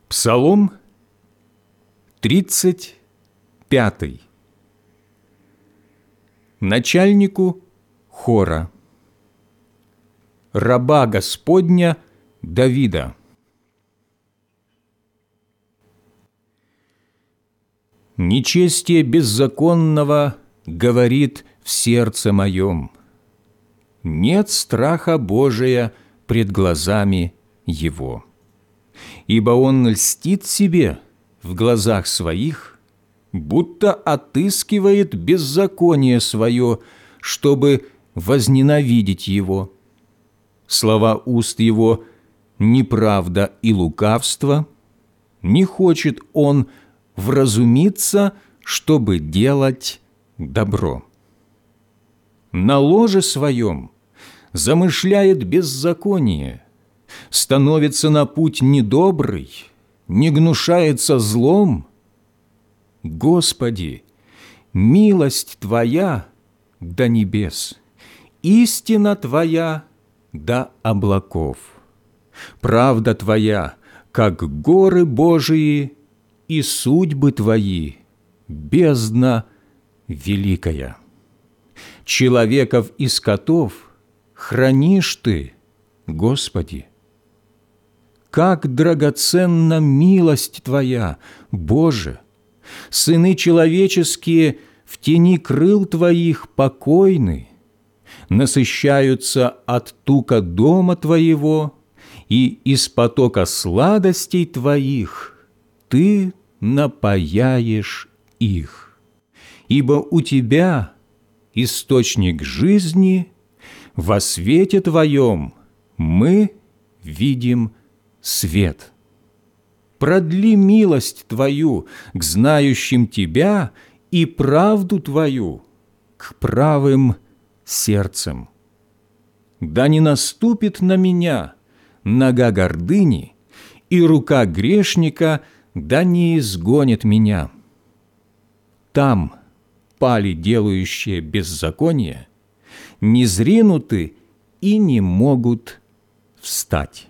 Псалом 35. Начальнику хора, раба Господня Давида. Нечестие беззаконного говорит в сердце моем. Нет страха Божия пред глазами его. Ибо он льстит себе в глазах своих, будто отыскивает беззаконие свое, чтобы возненавидеть его. Слова уст его – неправда и лукавство, не хочет он вразумиться, чтобы делать добро. На ложе своем замышляет беззаконие, становится на путь недобрый, не гнушается злом. Господи, милость Твоя до небес, истина Твоя до облаков, правда Твоя, как горы Божии, и судьбы Твои, бездна великая. Человеков и скотов хранишь Ты, Господи. Как драгоценна милость Твоя, Боже! Сыны человеческие в тени крыл Твоих покойны, насыщаются от тука дома Твоего, и из потока сладостей Твоих Ты напояешь их. Ибо у Тебя источник жизни, во свете Твоем мы видим свет. Продли милость Твою к знающим Тебя и правду Твою к правым сердцем. Да не наступит на меня нога гордыни, и рука грешника да не изгонит меня. Там пали делающие беззаконие, низринуты и не могут встать.